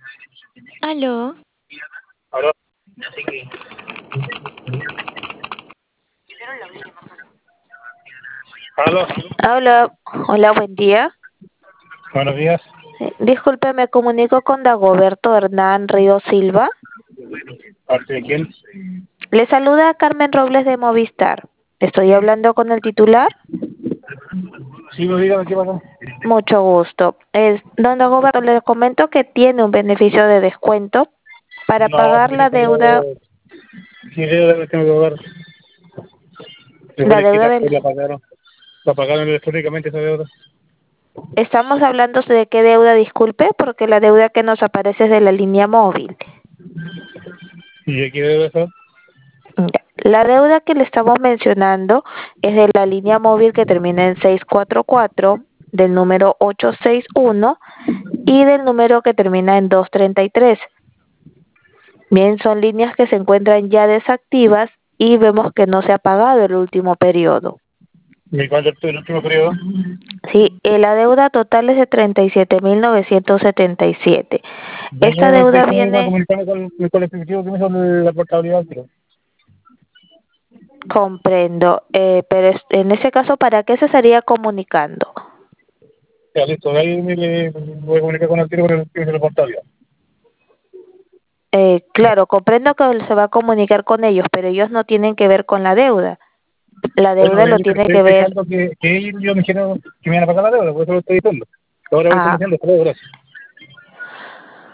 Aló, Aló, aló, hola, hola, buen día. buenos días. Disculpe, me comunico con Dagoberto Hernán Río Silva. ¿Parte de quién? Le saluda Carmen Robles de Movistar. Estoy hablando con el titular. Sí, pues dígame qué pasa. Mucho gusto. Don Dagoberto, le comento que tiene un beneficio de descuento para No, pagar porque no la deuda, tengo. ¿Qué deuda le tengo que pagar? ¿Me la puede deuda explicar del... si la pagaron electrónicamente esa deuda? Estamos hablando de qué deuda, disculpe, porque la deuda que nos aparece es de la línea móvil. ¿Y de qué deuda está? Ya. La deuda que le estamos mencionando es de la línea móvil que termina en 644, del número 861 y del número que termina en 233. Bien, son líneas que se encuentran ya desactivas y vemos que no se ha pagado el último periodo. ¿Y cuándo es el último periodo? Sí, la deuda total es de 37.977. Ya Esta yo deuda déjeme viene, comunicarme con el ejecutivo que me hizo la portabilidad, pero comprendo, pero en ese caso, ¿para qué se estaría comunicando? ya listo, de ahí me voy a comunicar con el tiro con el que me hizo la portabilidad. Claro, comprendo que se va a comunicar con ellos, pero ellos no tienen que ver con la deuda. La Bueno, deuda lo le tiene estoy que ver. explicando que ellos me dijeron que me iban a pagar la deuda, por eso lo estoy diciendo. Ahora voy Ah, conduciendo, hasta luego, gracias.